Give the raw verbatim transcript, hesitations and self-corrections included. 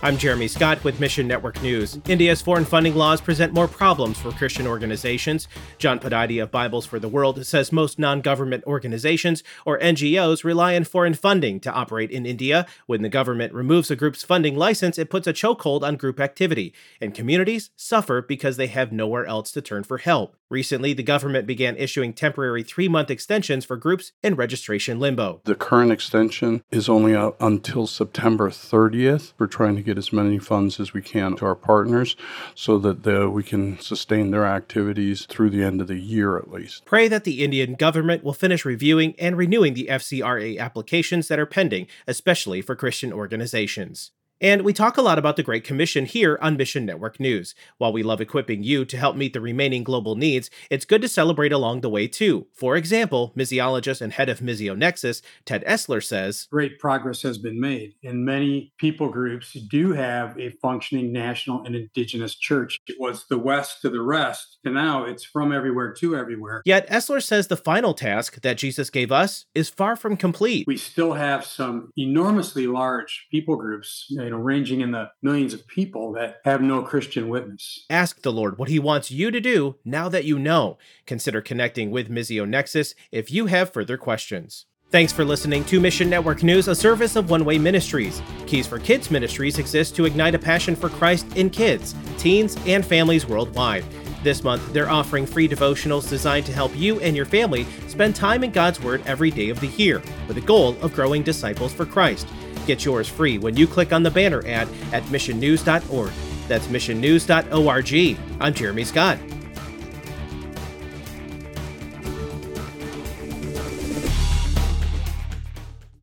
I'm Jeremy Scott with Mission Network News. India's foreign funding laws present more problems for Christian organizations. John Podati of Bibles for the World says most non-government organizations, or N G Os, rely on foreign funding to operate in India. When the government removes a group's funding license, it puts a chokehold on group activity, and communities suffer because they have nowhere else to turn for help. Recently, the government began issuing temporary three-month extensions for groups in registration limbo. The current extension is only out until September thirtieth. We're trying to get as many funds as we can to our partners so that the, we can sustain their activities through the end of the year at least. Pray that the Indian government will finish reviewing and renewing the F C R A applications that are pending, especially for Christian organizations. And we talk a lot about the Great Commission here on Mission Network News. While we love equipping you to help meet the remaining global needs, it's good to celebrate along the way too. For example, missiologist and head of MissioNexus, Ted Esler, says, great progress has been made, and many people groups do have a functioning national and indigenous church. It was the West to the rest, and now it's from everywhere to everywhere. Yet Esler says the final task that Jesus gave us is far from complete. We still have some enormously large people groups, you know, ranging in the millions of people that have no Christian witness. Ask the Lord what he wants you to do now that you know. Consider connecting with MissioNexus if you have further questions. Thanks for listening to Mission Network News, a service of One Way Ministries. Keys for Kids Ministries exist to ignite a passion for Christ in kids, teens, and families worldwide. This month, they're offering free devotionals designed to help you and your family spend time in God's Word every day of the year, with the goal of growing disciples for Christ. Get yours free when you click on the banner ad at mission news dot org. That's mission news dot org. I'm Jeremy Scott.